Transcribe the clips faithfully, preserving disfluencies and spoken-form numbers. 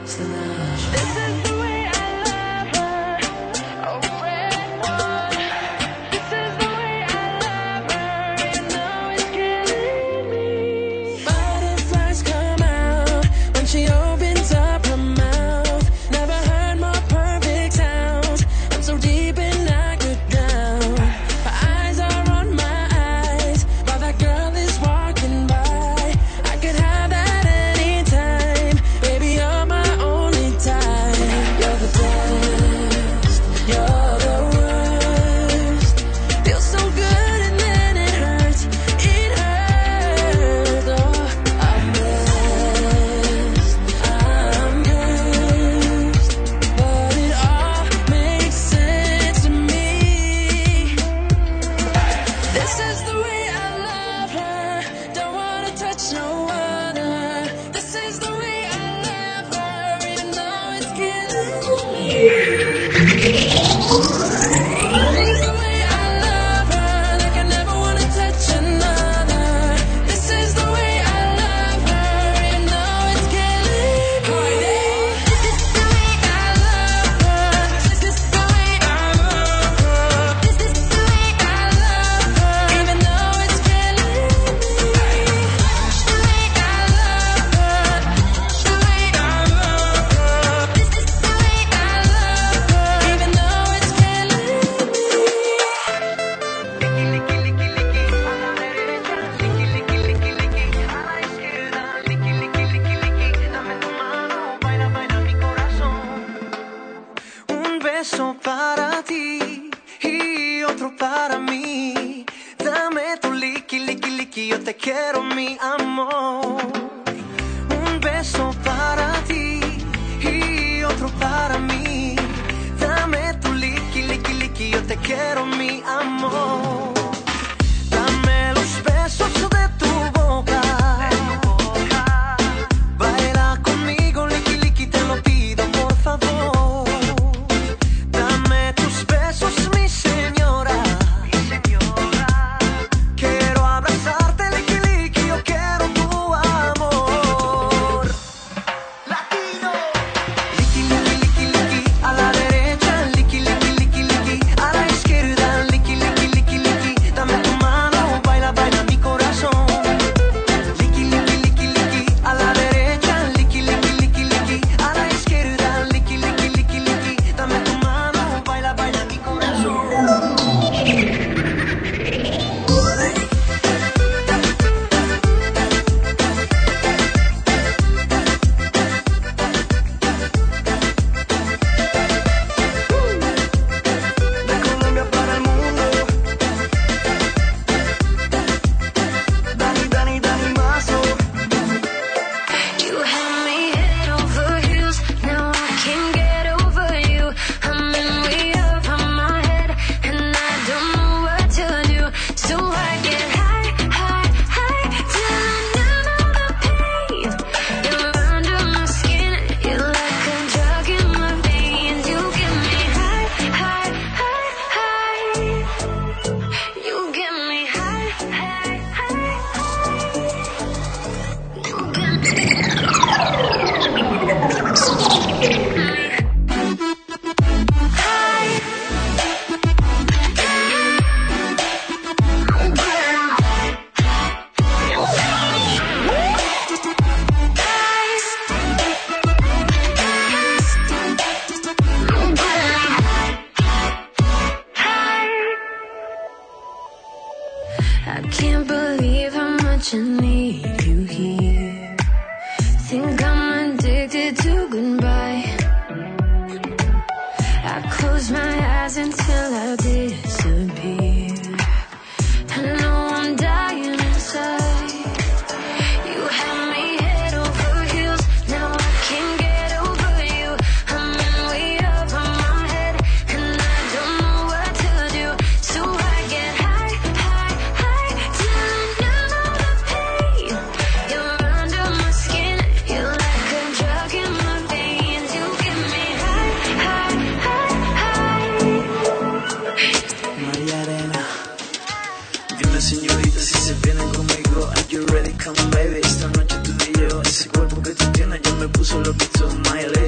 Come baby, esta noche tú y yo, ese cuerpo que tú tienes ya me puso loquito, my lady.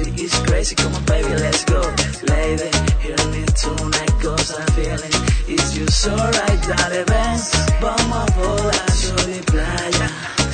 crazy, come on baby, let's go. Lady, hear me tonight, cause I'm feeling it's you so right, dale ven, vamos a volar sol y playa.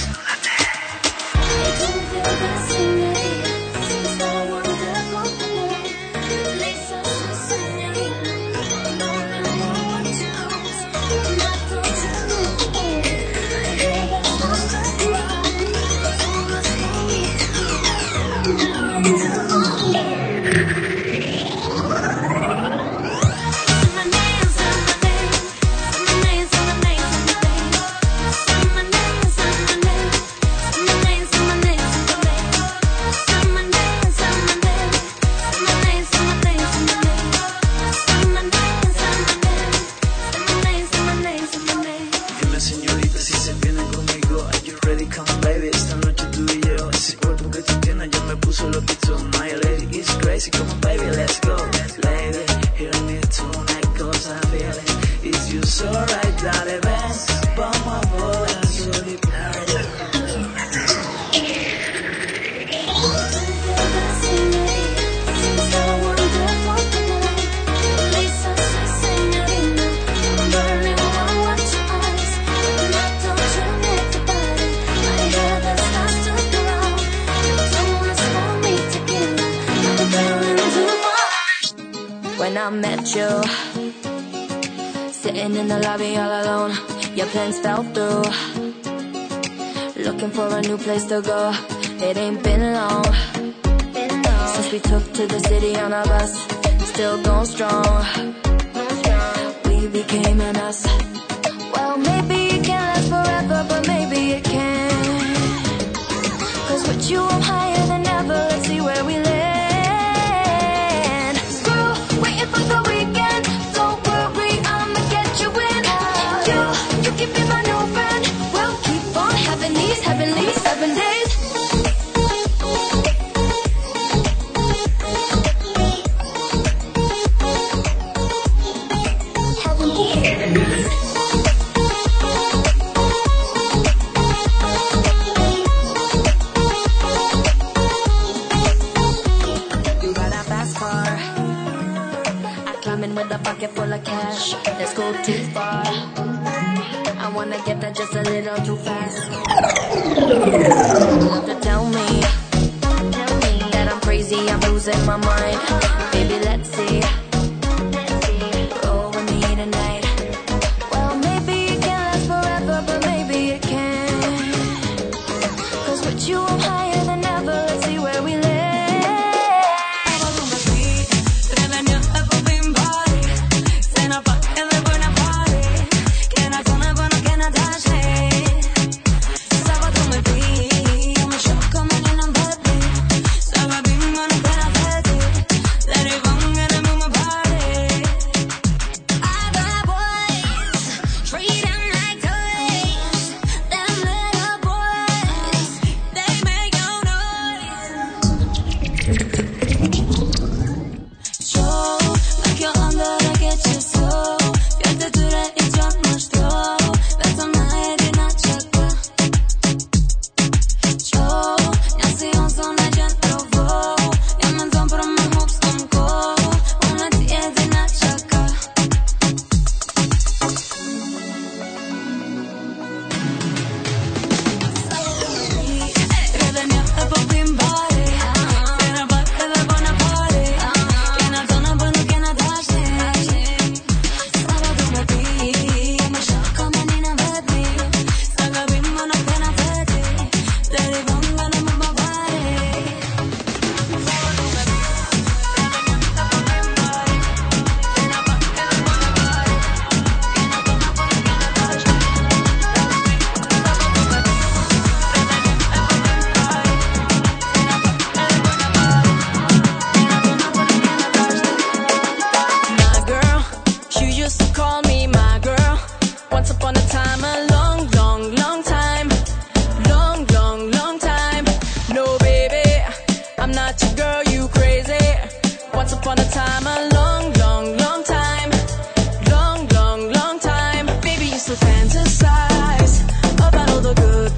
When I met you, sitting in the lobby all alone, your plans fell through. Looking for a new place to go, it ain't been long since we took to the city on a bus, still going strong. We became a mess. Well, maybe it can't last forever, but maybe it can. Cause with you I'm higher than ever, let's see where we land. For the weekend, don't worry, I'ma get you in. You, you can be my new friend. We'll keep on having these heavenly seven days. You got a fast car, with a pocket full of cash, let's go too far. I wanna get there just a little too fast. Love to tell me, tell me that I'm crazy, I'm losing my mind. Baby, let's see, roll with me tonight. Well, maybe it can't last forever, but maybe it can. Cause with you I'm higher than ever, let's see where we land.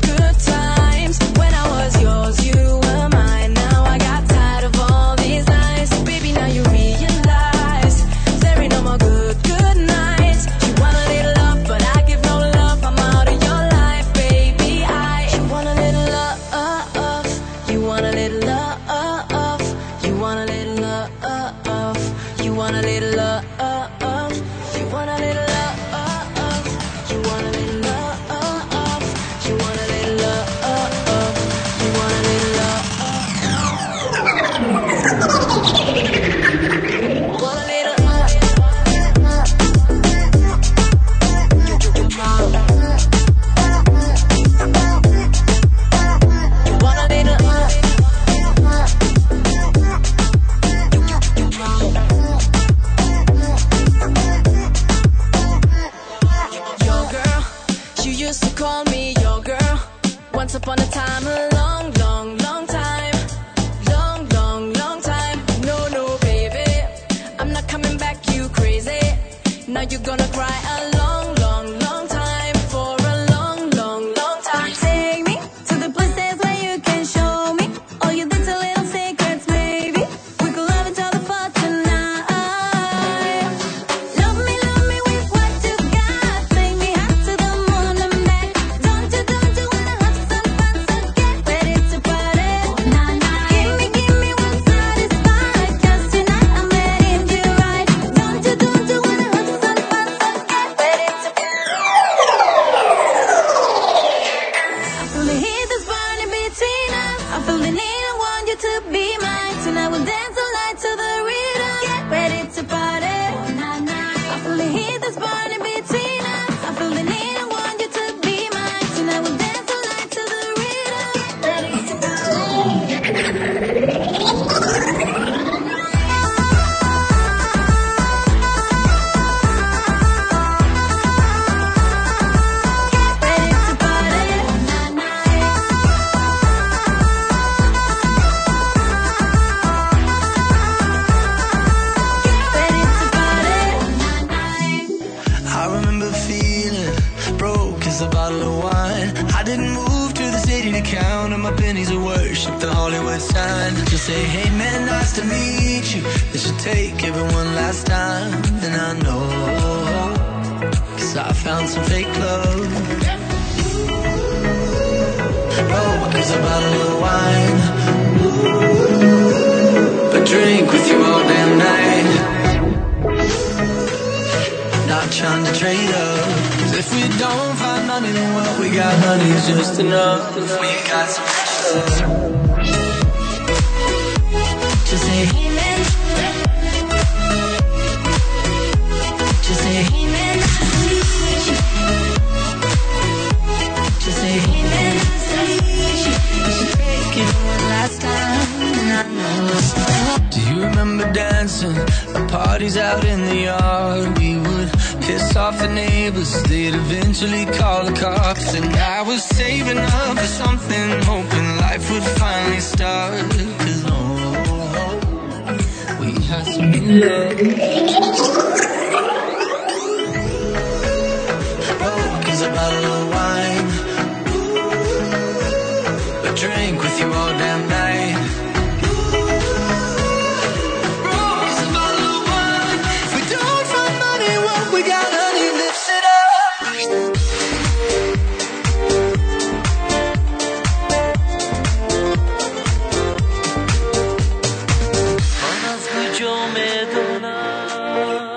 When I was yours, you were mine. Now I got tired of all these lies. want a little love, you want a little love, you want a little love, you want a little love, you want a little love, you want a little love, you want a little love. Once upon a time, a long, long, long time. Long, long, long time. No, no, baby, I'm not coming back, you crazy. Now you're gonna cry a long, long, long time. For a long, long, long time. Take me to the places where you can show me all your little, little secrets, maybe. We could love each other for tonight. Love me, love me with what you got. Take me out to the moon and back. Don't you, don't you wanna have some fun? So get ready to party. Give me, give me one satisfied. Just tonight I'm letting you ride. Don't you, don't you wanna have some fun? So get ready to party. I feel the heat that's burning between us. I feel the need, I want you to be mine. Tonight we'll dance all night to the rhythm. Get ready to party. I feel the heat that's burning between us. I feel the need, I want you to be mine. Tonight we'll dance all night to the rhythm. Get ready to party. I remember feeling broke as a bottle of wine. I didn't move to the city to count on my pennies of worship the Hollywood sign. Just say, hey man, nice to meet you. They should take everyone last time. And I know, cause I found some fake love. Broke as a bottle of wine. But drink with you all damn night. Not trying to trade up. Cause if we don't find money, then what we got, honey, is just enough. We got some pressure. Just say, hey man. Just say, hey man. Just say, hey man. We should take it one last time. And I know. Do you remember dancing at parties out in the yard? We would piss off the neighbors, they'd eventually call the cops. And I was saving up for something, hoping life would finally start. Cause oh, we had some new love. Broke as a bottle of wine. But drink with you all damn night. Escucho me dona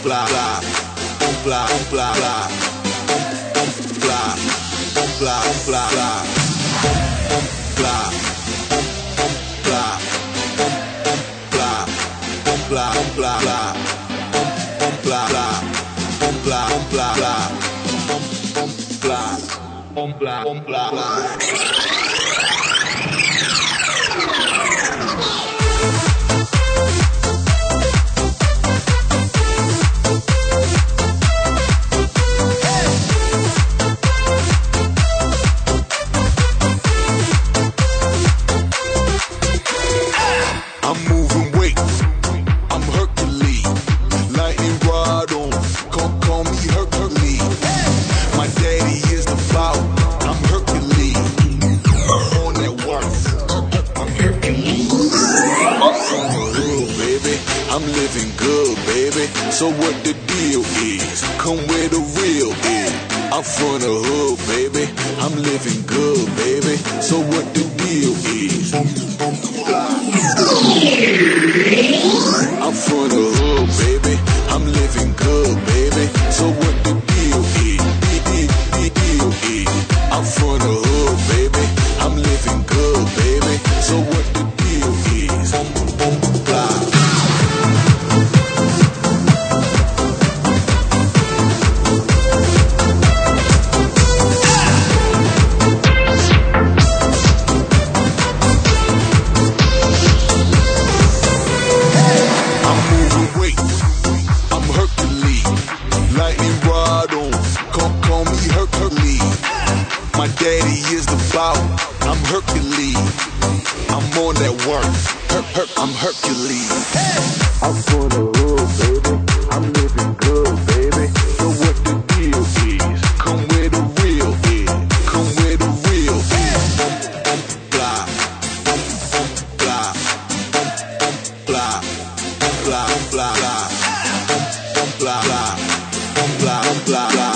blah blah, on blah on blah blah, on blah, on blah on blah blah, on blah, on blah, on blah, on blah on blah blah, on blah blah, on blah on blah blah, on blah, on blah on blah blah. So what the deal is, come where the real is. I'm from the hood, baby, I'm living good, baby. So what the deal is. I'm from the hood, baby, I'm living good, baby. So what the deal is. Deal is. I'm from the hood, baby, I'm living good, baby. So what the deal is. I'm Hercules, I'm on that work, her, her, I'm Hercules. I'm for the hood, baby, I'm living good, baby. So what the deal is, come where the real is, come where the real is. Blah, blah, blah, blah, blah, blah, blah, blah, blah, blah.